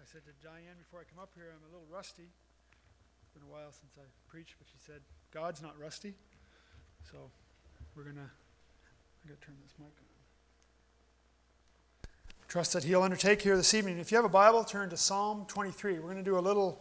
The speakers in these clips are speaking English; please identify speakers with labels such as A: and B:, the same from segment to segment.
A: I said to Diane before I come up here, I'm a little rusty. It's been a while since I preached, but she said, God's not rusty. So we're going to, I'm going to turn this mic on. Trust that He'll undertake here this evening. If you have a Bible, turn to Psalm 23. We're going to do a little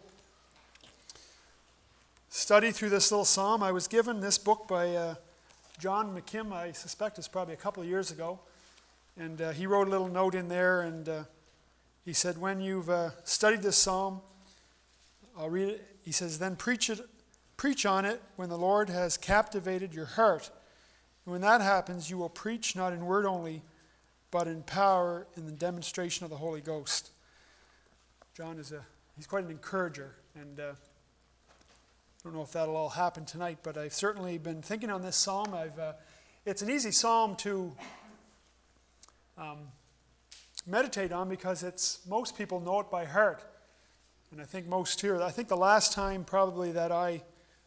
A: study through this little psalm. I was given this book by John McKim, I suspect it's probably a couple of years ago. And he wrote a little note in there, and he said, when you've studied this psalm, I'll read it. He says, then preach on it when the Lord has captivated your heart. And when that happens, you will preach not in word only, but in power in the demonstration of the Holy Ghost. John he's quite an encourager, and I don't know if that'll all happen tonight, but I've certainly been thinking on this psalm. It's an easy psalm to meditate on because most people know it by heart. And I think most here, I think the last time probably that I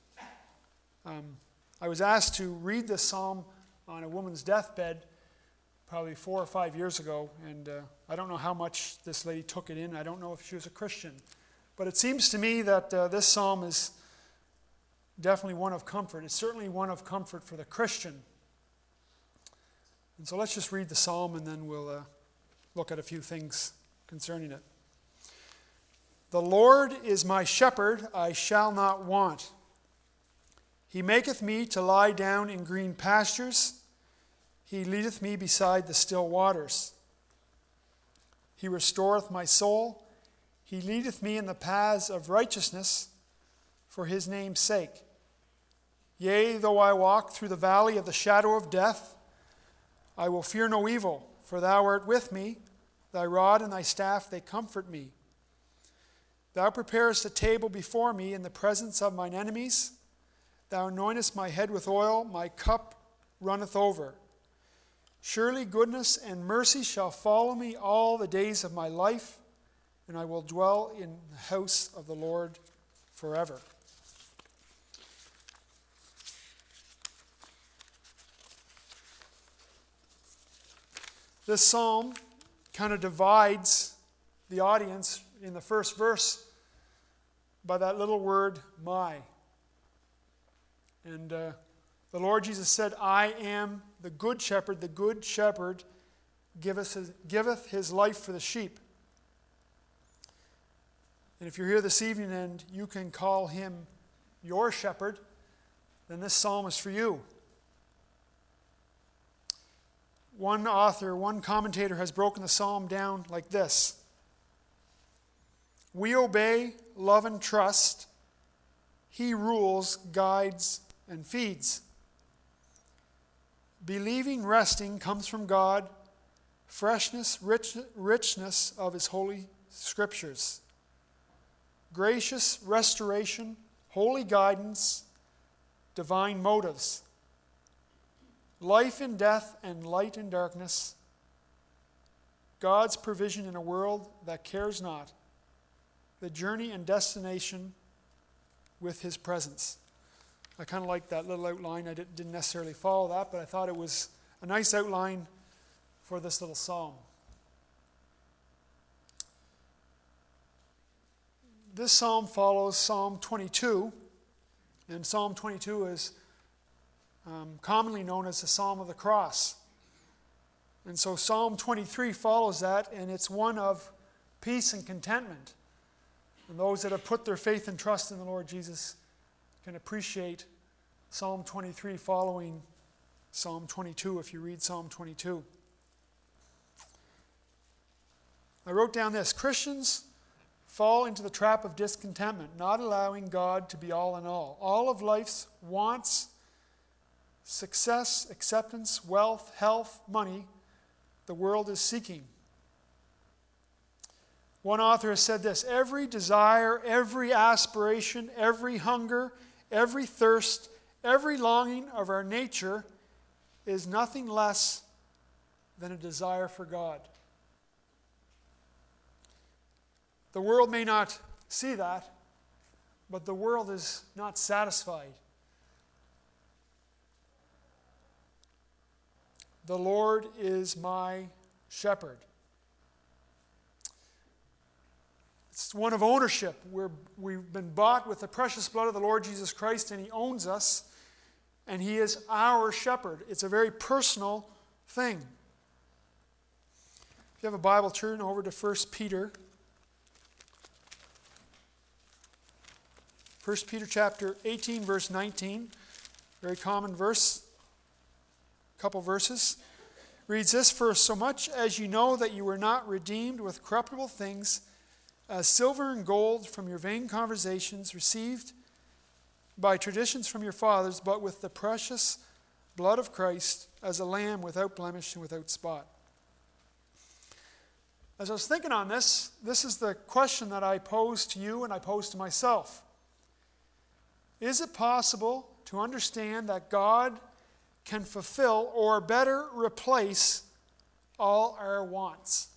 A: was asked to read this psalm on a woman's deathbed probably 4 or 5 years ago, and I don't know how much this lady took it in. I don't know if she was a Christian. But it seems to me that this psalm is definitely one of comfort. It's certainly one of comfort for the Christian. And so let's just read the psalm, and then we'll look at a few things concerning it. The Lord is my shepherd, I shall not want. He maketh me to lie down in green pastures. He leadeth me beside the still waters. He restoreth my soul. He leadeth me in the paths of righteousness for his name's sake. Yea, though I walk through the valley of the shadow of death, I will fear no evil, for thou art with me. Thy rod and thy staff, they comfort me. Thou preparest a table before me in the presence of mine enemies. Thou anointest my head with oil, my cup runneth over. Surely goodness and mercy shall follow me all the days of my life, and I will dwell in the house of the Lord forever. This psalm kind of divides the audience in the first verse by that little word, my. And the Lord Jesus said, I am the good shepherd. The good shepherd giveth his life for the sheep. And if you're here this evening and you can call him your shepherd, then this psalm is for you. One commentator has broken the psalm down like this. We obey, love, and trust. He rules, guides, and feeds. Believing, resting comes from God. Freshness, richness of his holy scriptures. Gracious restoration, holy guidance, divine motives. Life in death and light in darkness. God's provision in a world that cares not. The journey and destination with his presence. I kind of like that little outline. I didn't necessarily follow that, but I thought it was a nice outline for this little psalm. This psalm follows Psalm 22, and Psalm 22 is commonly known as the Psalm of the Cross. And so Psalm 23 follows that, and it's one of peace and contentment. And those that have put their faith and trust in the Lord Jesus can appreciate Psalm 23 following Psalm 22 if you read Psalm 22. I wrote down this. Christians fall into the trap of discontentment, not allowing God to be all in all. All of life's wants, success, acceptance, wealth, health, money, the world is seeking. One author has said this, every desire, every aspiration, every hunger, every thirst, every longing of our nature is nothing less than a desire for God. The world may not see that, but the world is not satisfied. The Lord is my shepherd. It's one of ownership. We've been bought with the precious blood of the Lord Jesus Christ, and He owns us, and He is our shepherd. It's a very personal thing. If you have a Bible, turn over to 1 Peter. 1 Peter chapter 18, verse 19. Very common verse. A couple verses. Reads this: "For so much as you know that you were not redeemed with corruptible things, as silver and gold from your vain conversations received by traditions from your fathers, but with the precious blood of Christ, as a lamb without blemish and without spot." As I was thinking on this, this is the question that I pose to you and I pose to myself. Is it possible to understand that God can fulfill or better replace all our wants?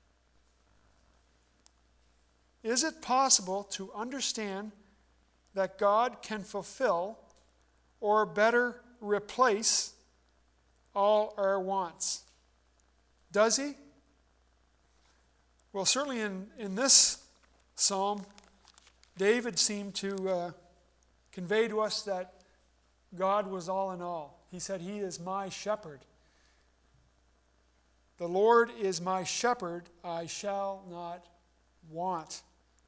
A: Is it possible to understand that God can fulfill or better replace all our wants? Does He? Well, certainly in this psalm, David seemed to convey to us that God was all in all. He said, "He is my shepherd. The Lord is my shepherd, I shall not want."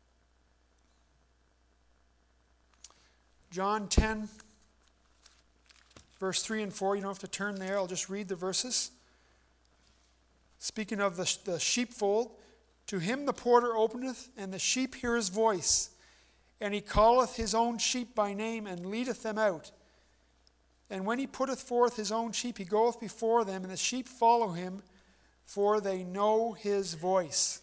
A: John 10, verse 3 and 4. You don't have to turn there. I'll just read the verses. Speaking of the sheepfold, "To him the porter openeth, and the sheep hear his voice. And he calleth his own sheep by name, and leadeth them out. And when he putteth forth his own sheep, he goeth before them, and the sheep follow him, for they know his voice."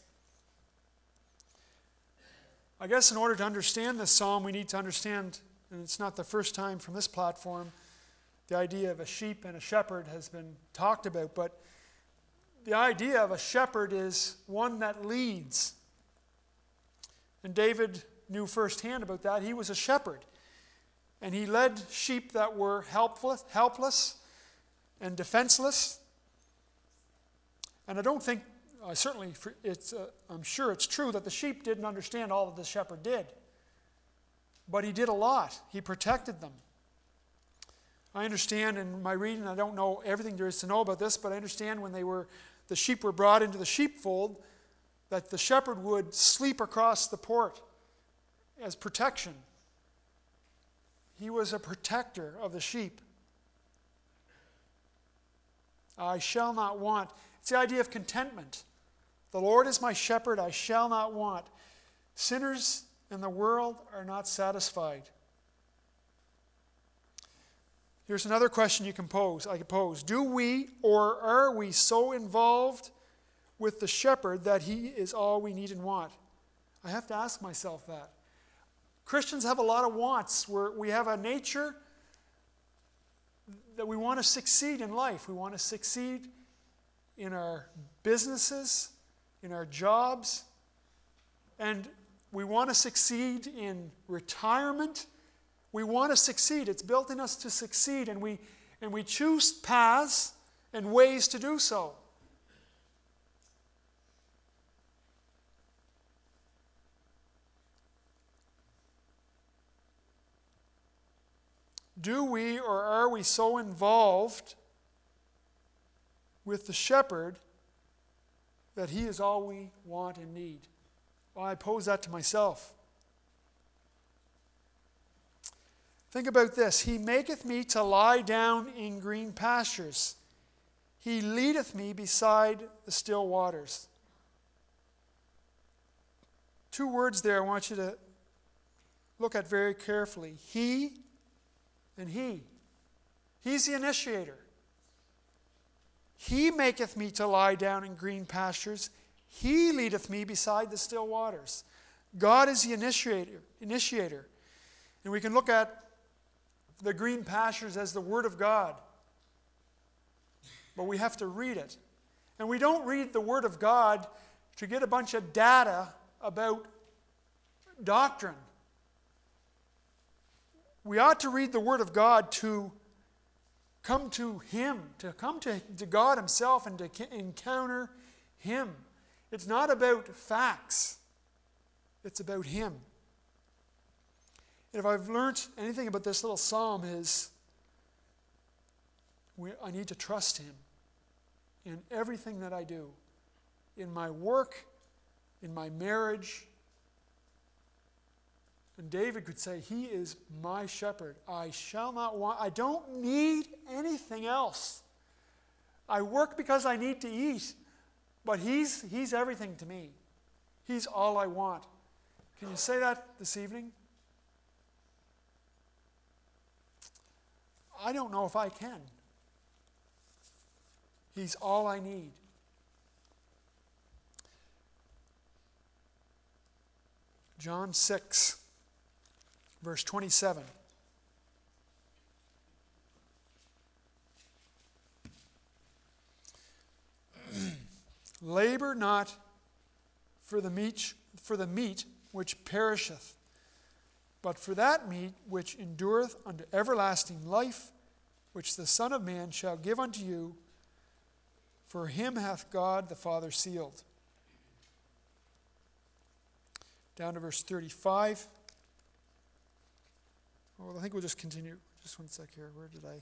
A: I guess in order to understand this psalm, we need to understand, and it's not the first time from this platform, the idea of a sheep and a shepherd has been talked about, but the idea of a shepherd is one that leads. And David knew firsthand about that. He was a shepherd. And he led sheep that were helpless and defenseless. And I don't think, I'm sure it's true that the sheep didn't understand all that the shepherd did. But he did a lot. He protected them. I understand in my reading, I don't know everything there is to know about this, but I understand when the sheep were brought into the sheepfold, that the shepherd would sleep across the port as protection. He was a protector of the sheep. I shall not want. It's the idea of contentment. The Lord is my shepherd, I shall not want. Sinners in the world are not satisfied. Here's another question I could pose. Do we or are we so involved with the shepherd that he is all we need and want? I have to ask myself that. Christians have a lot of wants. We have a nature that we want to succeed in life. We want to succeed in our businesses, in our jobs, and we want to succeed in retirement. We want to succeed. It's built in us to succeed, and we choose paths and ways to do so. Do we or are we so involved with the shepherd that he is all we want and need? Well, I pose that to myself. Think about this. He maketh me to lie down in green pastures. He leadeth me beside the still waters. Two words there I want you to look at very carefully. He and he. He's the initiator. He maketh me to lie down in green pastures. He leadeth me beside the still waters. God is the initiator. And we can look at the green pastures as the Word of God. But we have to read it. And we don't read the Word of God to get a bunch of data about doctrine. We ought to read the Word of God to come to Him, to come to God Himself and to encounter Him. It's not about facts. It's about him. And if I've learned anything about this little psalm is I need to trust him in everything that I do. In my work, in my marriage. And David could say, he is my shepherd. I shall not want. I don't need anything else. I work because I need to eat. But he's everything to me. He's all I want. Can you say that this evening? I don't know if I can. He's all I need. John 6, verse 27. Labor not for the meat which perisheth, but for that meat which endureth unto everlasting life, which the Son of Man shall give unto you, for him hath God the Father sealed. Down to verse 35. Well, I think we'll just continue. Just one sec here. Where did I?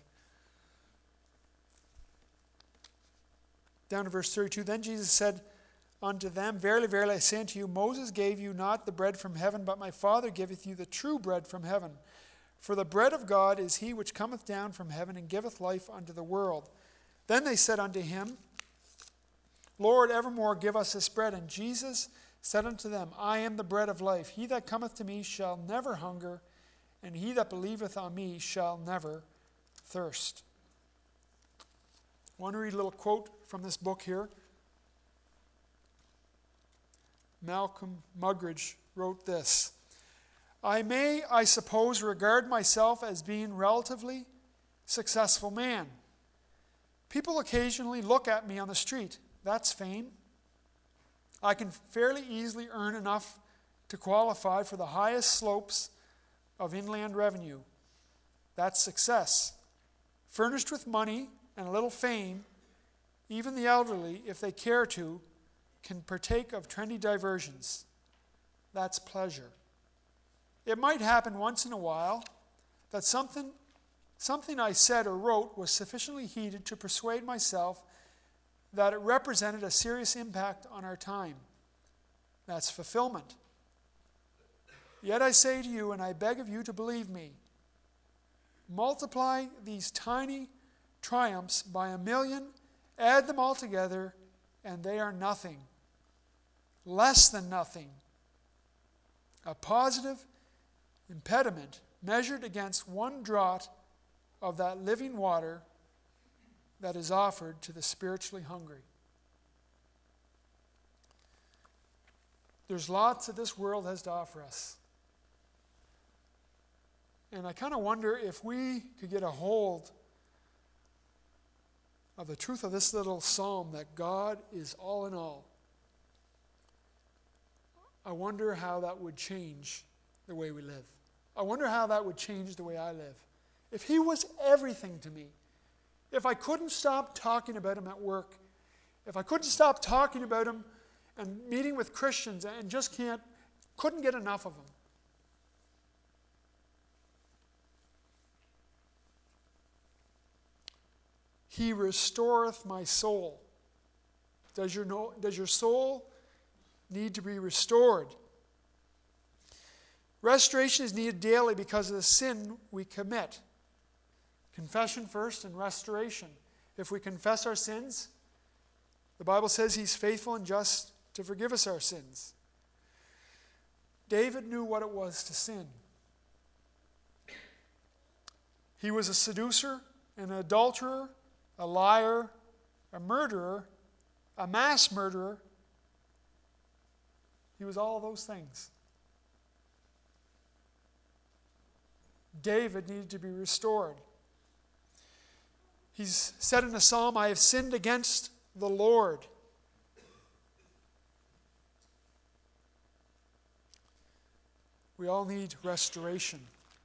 A: Down to verse 32. Then Jesus said unto them, Verily, verily, I say unto you, Moses gave you not the bread from heaven, but my Father giveth you the true bread from heaven. For the bread of God is he which cometh down from heaven and giveth life unto the world. Then they said unto him, Lord, evermore give us this bread. And Jesus said unto them, I am the bread of life. He that cometh to me shall never hunger, and he that believeth on me shall never thirst. I want to read a little quote from this book here. Malcolm Muggeridge wrote this. I may, I suppose, regard myself as being relatively successful man. People occasionally look at me on the street. That's fame. I can fairly easily earn enough to qualify for the highest slopes of inland revenue. That's success. Furnished with money and a little fame, even the elderly, if they care to, can partake of trendy diversions. That's pleasure. It might happen once in a while that something I said or wrote was sufficiently heated to persuade myself that it represented a serious impact on our time. That's fulfillment. Yet I say to you, and I beg of you to believe me, multiply these tiny triumphs by 1,000,000, add them all together, and they are nothing. Less than nothing. A positive impediment measured against one draught of that living water that is offered to the spiritually hungry. There's lots that this world has to offer us. And I kind of wonder if we could get a hold of the truth of this little psalm that God is all in all. I wonder how that would change the way we live. I wonder how that would change the way I live. If he was everything to me, if I couldn't stop talking about him at work, if I couldn't stop talking about him and meeting with Christians and just couldn't get enough of him. He restoreth my soul. Does your soul need to be restored? Restoration is needed daily because of the sin we commit. Confession first and restoration. If we confess our sins, the Bible says he's faithful and just to forgive us our sins. David knew what it was to sin. He was a seducer, an adulterer, a liar, a murderer, a mass murderer. He was all those things. David needed to be restored. He's said in the psalm, I have sinned against the Lord. We all need restoration.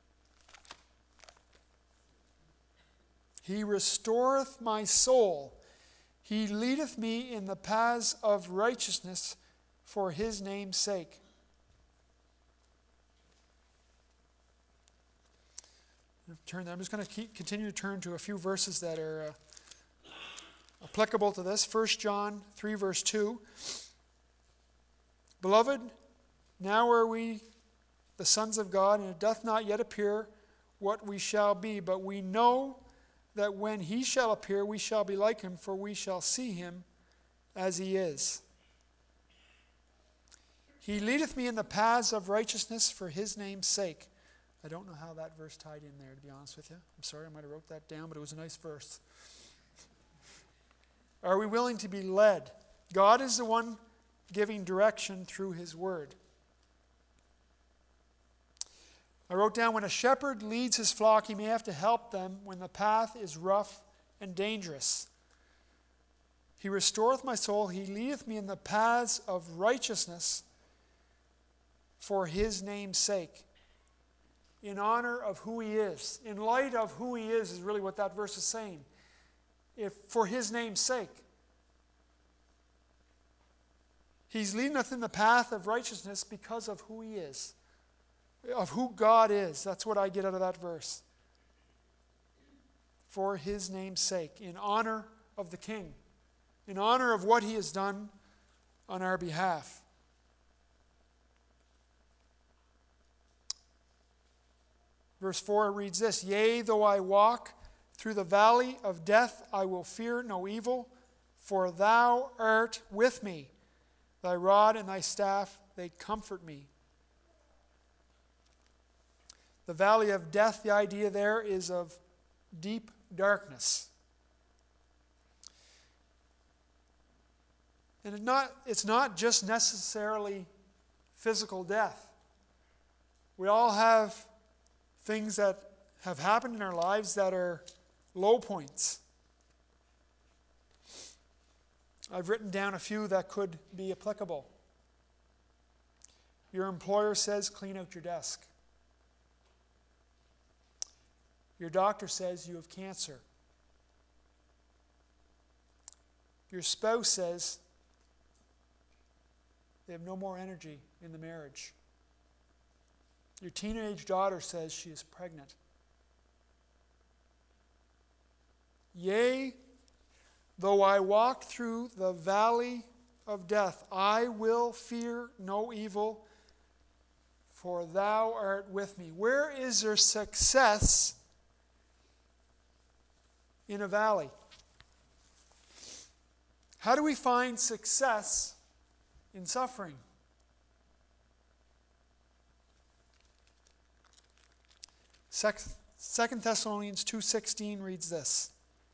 A: He restoreth my soul. He leadeth me in the paths of righteousness for his name's sake. I'm just going to continue to turn to a few verses that are applicable to this. 1 John 3, verse 2. Beloved, now are we the sons of God, and it doth not yet appear what we shall be, but we know that when he shall appear, we shall be like him, for we shall see him as he is. He leadeth me in the paths of righteousness for his name's sake. I don't know how that verse tied in there, to be honest with you. I'm sorry, I might have wrote that down, but it was a nice verse. Are we willing to be led? God is the one giving direction through his word. I wrote down, when a shepherd leads his flock, he may have to help them when the path is rough and dangerous. He restoreth my soul. He leadeth me in the paths of righteousness for his name's sake. In honor of who he is. In light of who he is really what that verse is saying. If for his name's sake. He's leading us in the path of righteousness because of who he is. Of who God is. That's what I get out of that verse. For his name's sake. In honor of the King. In honor of what he has done on our behalf. Verse 4 reads this, Yea, though I walk through the valley of death, I will fear no evil, for thou art with me. Thy rod and thy staff, they comfort me. The valley of death, the idea there is of deep darkness. And it's not just necessarily physical death. We all have things that have happened in our lives that are low points. I've written down a few that could be applicable. Your employer says, clean out your desk. Your doctor says you have cancer. Your spouse says they have no more energy in the marriage. Your teenage daughter says she is pregnant. Yea, though I walk through the valley of death, I will fear no evil, for thou art with me. Where is there success in a valley? How do we find success in suffering? 2 Thessalonians 2:16 reads this.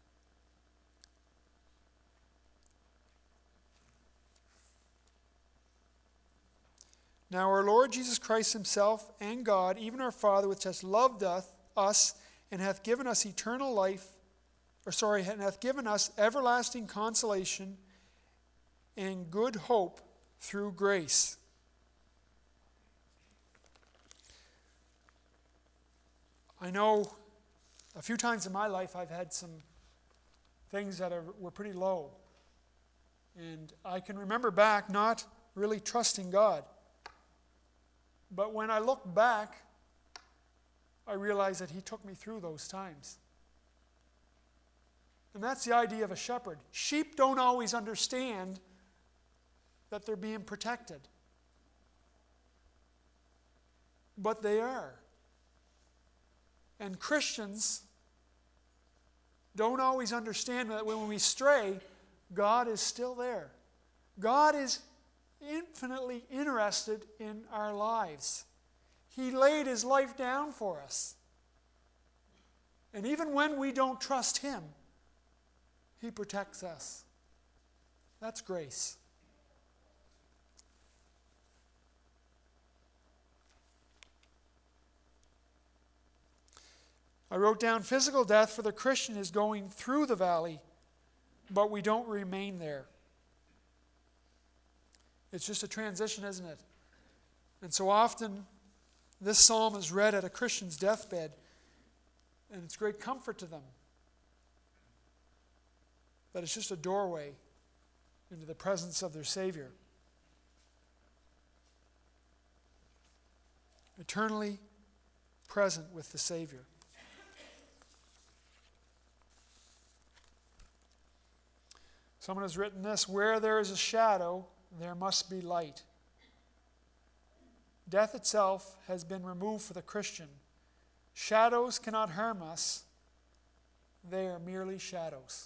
A: Now our Lord Jesus Christ himself and God, even our Father, which has loved us and hath given us eternal life, and hath given us everlasting consolation and good hope through grace. I know a few times in my life I've had some things that were pretty low. And I can remember back not really trusting God. But when I look back, I realize that he took me through those times. And that's the idea of a shepherd. Sheep don't always understand that they're being protected. But they are. And Christians don't always understand that when we stray, God is still there. God is infinitely interested in our lives. He laid his life down for us. And even when we don't trust him, he protects us. That's grace. I wrote down physical death for the Christian is going through the valley, but we don't remain there. It's just a transition, isn't it? And so often, this psalm is read at a Christian's deathbed, and it's great comfort to them. That it's just a doorway into the presence of their Savior. Eternally present with the Savior. Someone has written this: where there is a shadow, there must be light. Death itself has been removed for the Christian. Shadows cannot harm us. They are merely shadows.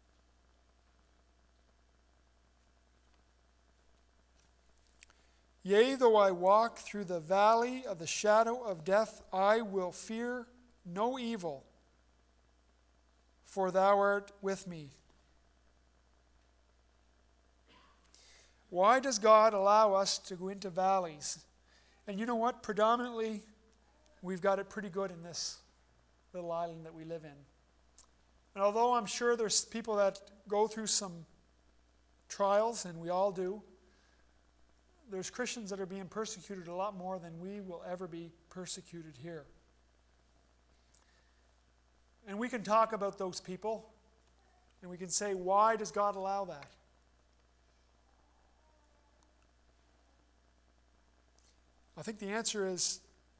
A: Yea, though I walk through the valley of the shadow of death, I will fear no evil, for thou art with me. Why does God allow us to go into valleys? And you know what? Predominantly, we've got it pretty good in this little island that we live in. And although I'm sure there's people that go through some trials, and we all do, there's Christians that are being persecuted a lot more than we will ever be persecuted here. And we can talk about those people, and we can say, why does God allow that? I think the answer is,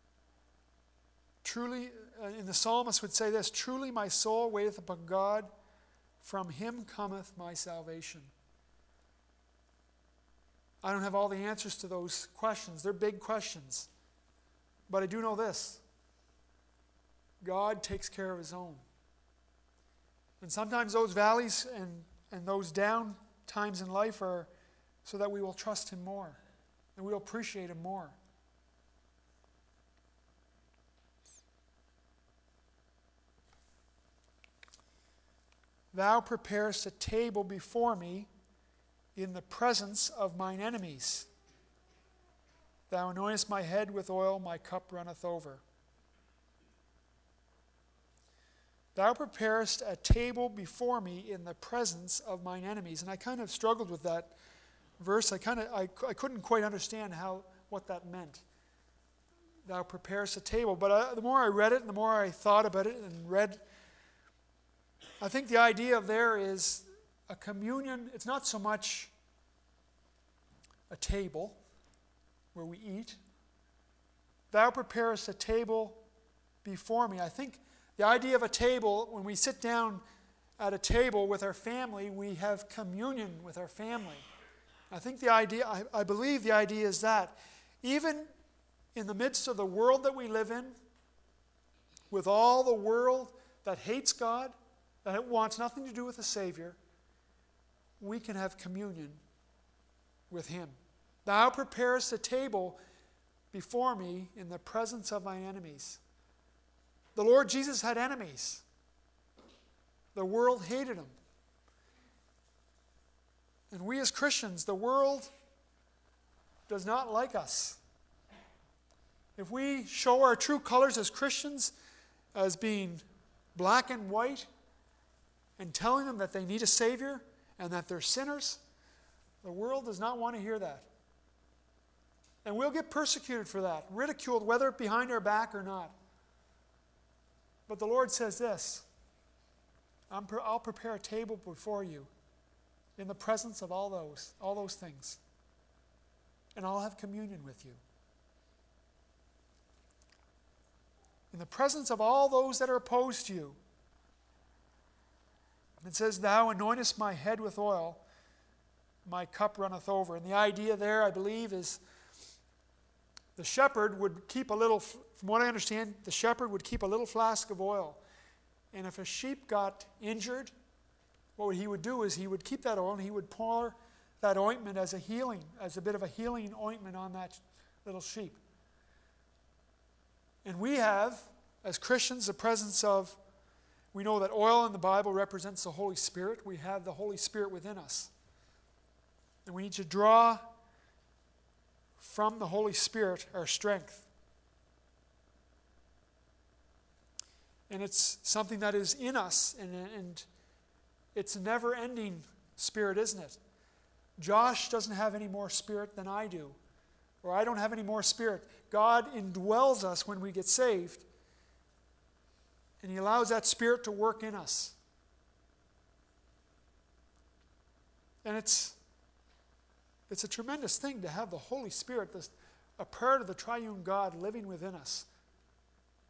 A: truly, and the psalmist would say this: truly my soul waiteth upon God, from him cometh my salvation. I don't have all the answers to those questions. They're big questions. But I do know this: God takes care of his own. And sometimes those valleys and those down times in life are so that we will trust him more and we will appreciate him more. Thou preparest a table before me in the presence of mine enemies. Thou anointest my head with oil, my cup runneth over. Thou preparest a table before me in the presence of mine enemies. And I kind of struggled with that verse. I couldn't quite understand what that meant. Thou preparest a table. But the more I read it and the more I thought about it and read, I think the idea of there is a communion. It's not so much a table where we eat. Thou preparest a table before me. I think the idea of a table, when we sit down at a table with our family, we have communion with our family. I think the idea, I believe the idea is that even in the midst of the world that we live in, with all the world that hates God, that it wants nothing to do with the Savior, we can have communion with him. Thou preparest a table before me in the presence of my enemies. The Lord Jesus had enemies. The world hated him. And we as Christians, the world does not like us. If we show our true colors as Christians, as being black and white, and telling them that they need a Savior and that they're sinners, the world does not want to hear that. And we'll get persecuted for that, ridiculed, whether behind our back or not. But the Lord says this: I'll prepare a table before you in the presence of all those things. And I'll have communion with you. In the presence of all those that are opposed to you. It says, thou anointest my head with oil, my cup runneth over. And the idea there, I believe, is the shepherd would keep a little, from what I understand, the shepherd would keep a little flask of oil. And if a sheep got injured, what he would do is he would keep that oil and he would pour that ointment as a bit of a healing ointment on that little sheep. And we have, as Christians, the presence of, we know that oil in the Bible represents the Holy Spirit. We have the Holy Spirit within us. And we need to draw from the Holy Spirit our strength. And it's something that is in us, and it's a never-ending spirit, isn't it? Josh doesn't have any more spirit than I do, or I don't have any more spirit. God indwells us when we get saved, and he allows that spirit to work in us. And it's a tremendous thing to have the Holy Spirit, a part of the triune God living within us.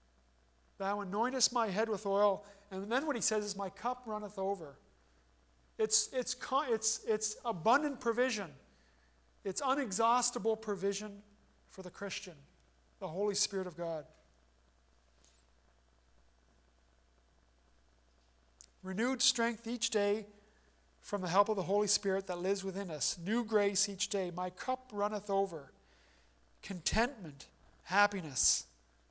A: Thou anointest my head with oil, and then what he says is, my cup runneth over. It's abundant provision. It's unexhaustible provision for the Christian, the Holy Spirit of God. Renewed strength each day from the help of the Holy Spirit that lives within us. New grace each day. My cup runneth over. Contentment, happiness.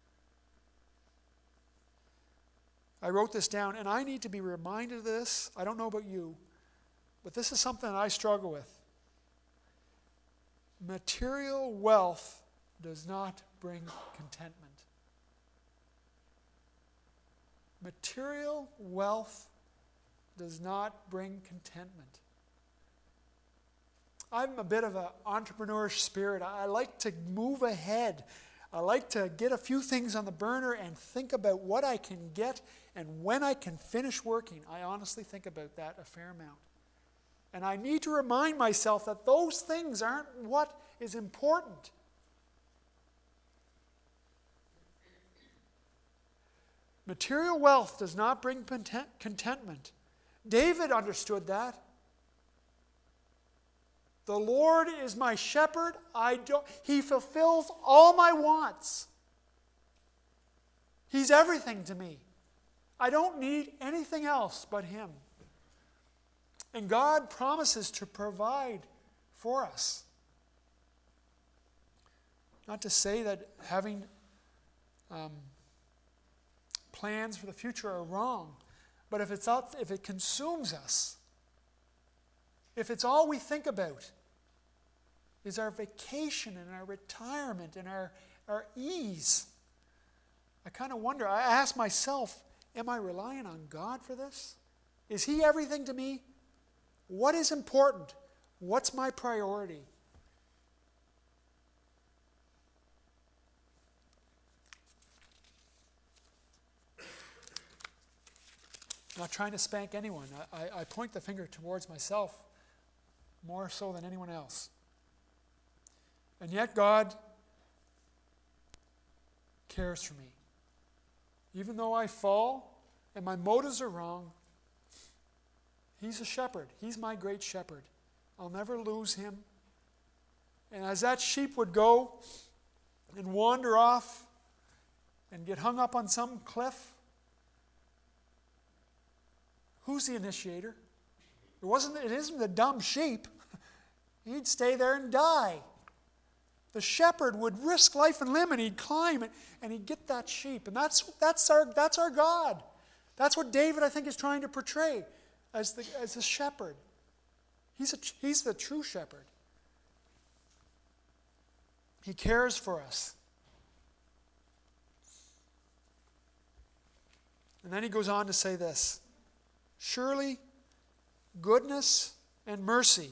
A: I wrote this down, and I need to be reminded of this. I don't know about you, but this is something that I struggle with. Material wealth does not bring contentment. Material wealth does not bring contentment. I'm a bit of an entrepreneurish spirit. I like to move ahead. I like to get a few things on the burner and think about what I can get and when I can finish working. I honestly think about that a fair amount. And I need to remind myself that those things aren't what is important. Material wealth does not bring contentment. David understood that. The Lord is my shepherd. He fulfills all my wants. He's everything to me. I don't need anything else but Him. And God promises to provide for us. Not to say that having plans for the future are wrong, but if it consumes us, if it's all we think about is our vacation and our retirement and our ease, I kind of wonder, I ask myself, am I relying on God for this? Is He everything to me? What is important? What's my priority? I'm not trying to spank anyone. I point the finger towards myself more so than anyone else. And yet God cares for me. Even though I fall and my motives are wrong, He's a shepherd. He's my great shepherd. I'll never lose Him. And as that sheep would go and wander off and get hung up on some cliff, who's the initiator? It isn't the dumb sheep. He'd stay there and die. The shepherd would risk life and limb, and he'd climb and he'd get that sheep. And that's our God. That's what David, I think, is trying to portray as the shepherd. He's the true shepherd. He cares for us. And then he goes on to say this: surely goodness and mercy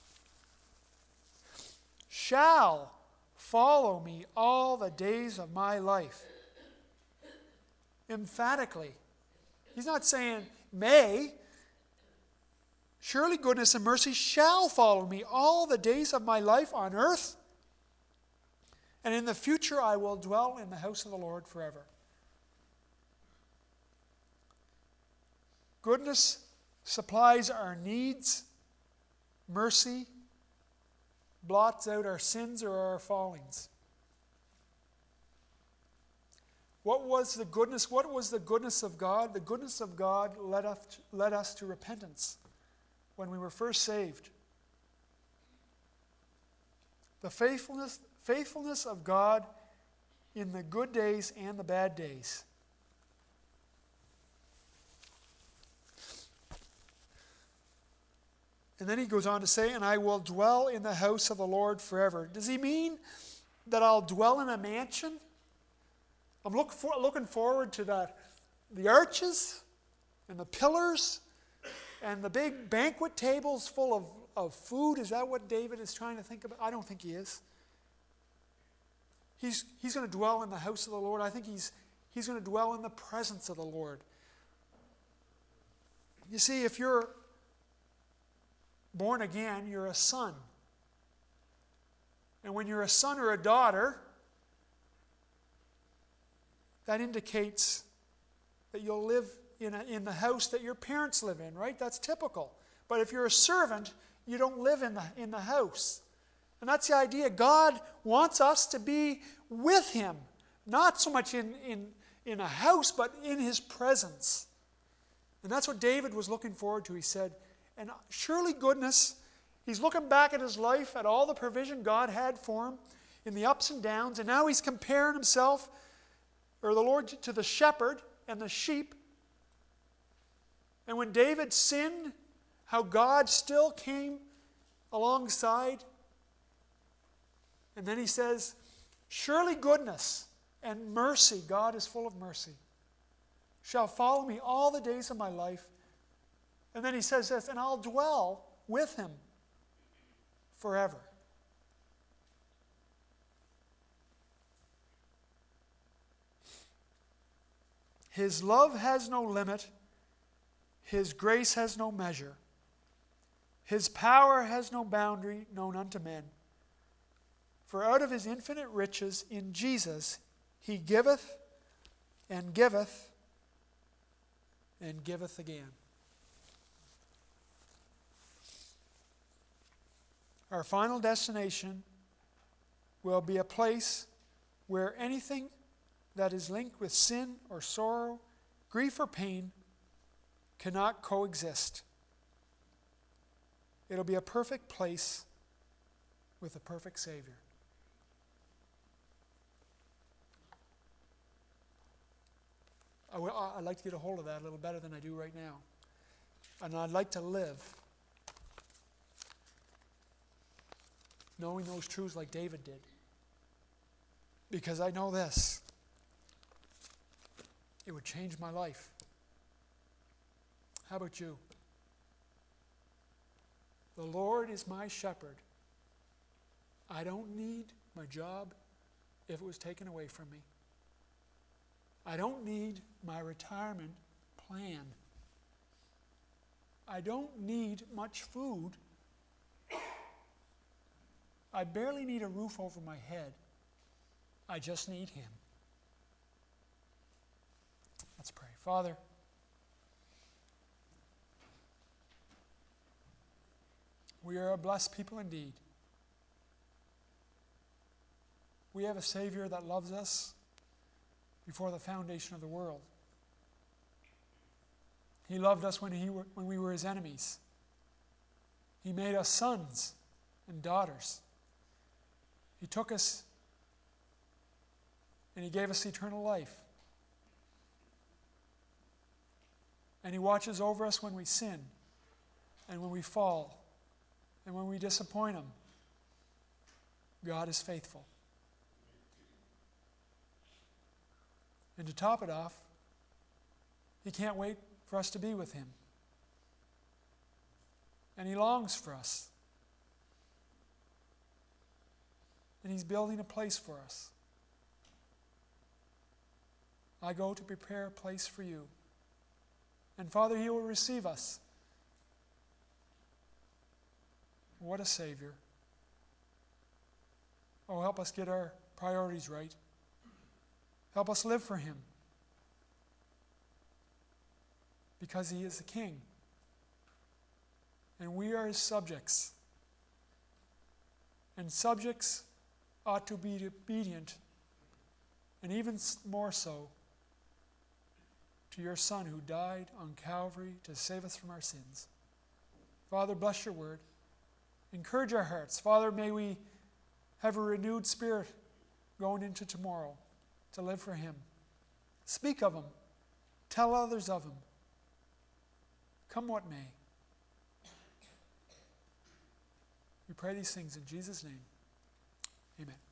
A: shall follow me all the days of my life. Emphatically. He's not saying may. Surely goodness and mercy shall follow me all the days of my life on earth, and in the future I will dwell in the house of the Lord forever. Goodness supplies our needs. Mercy blots out our sins or our fallings. What was the goodness of God? The goodness of God led us to repentance when we were first saved. The faithfulness of God in the good days and the bad days. And then he goes on to say, and I will dwell in the house of the Lord forever. Does he mean that I'll dwell in a mansion? I'm looking forward to the arches and the pillars and the big banquet tables full of food. Is that what David is trying to think about? I don't think he is. He's going to dwell in the house of the Lord. I think he's going to dwell in the presence of the Lord. You see, if you're born again, you're a son. And when you're a son or a daughter, that indicates that you'll live in the house that your parents live in, right? That's typical. But if you're a servant, you don't live in the house. And that's the idea. God wants us to be with Him. Not so much in a house, but in His presence. And that's what David was looking forward to. He said, and surely goodness, he's looking back at his life, at all the provision God had for him, in the ups and downs, and now he's comparing himself, or the Lord, to the shepherd and the sheep. And when David sinned, how God still came alongside. And then he says, surely goodness and mercy, God is full of mercy, shall follow me all the days of my life. And then he says this, and I'll dwell with Him forever. His love has no limit. His grace has no measure. His power has no boundary known unto men. For out of His infinite riches in Jesus He giveth and giveth and giveth again. Our final destination will be a place where anything that is linked with sin or sorrow, grief or pain cannot coexist. It'll be a perfect place with a perfect Savior. I'd like to get a hold of that a little better than I do right now. And I'd like to live knowing those truths like David did. Because I know this. It would change my life. How about you? The Lord is my shepherd. I don't need my job if it was taken away from me. I don't need my retirement plan. I don't need much food. I barely need a roof over my head. I just need Him. Let's pray. Father, we are a blessed people indeed. We have a Savior that loves us before the foundation of the world. He loved us when we were His enemies. He made us sons and daughters. He took us and He gave us eternal life. And He watches over us when we sin and when we fall and when we disappoint Him. God is faithful. And to top it off, He can't wait for us to be with Him. And He longs for us. And He's building a place for us. I go to prepare a place for you. And Father, He will receive us. What a Savior. Oh, help us get our priorities right. Help us live for Him. Because He is the King. And we are His subjects. And subjects ought to be obedient, and even more so, to your Son who died on Calvary to save us from our sins. Father, bless your word. Encourage our hearts. Father, may we have a renewed spirit going into tomorrow to live for Him. Speak of Him. Tell others of Him. Come what may. We pray these things in Jesus' name. Amen.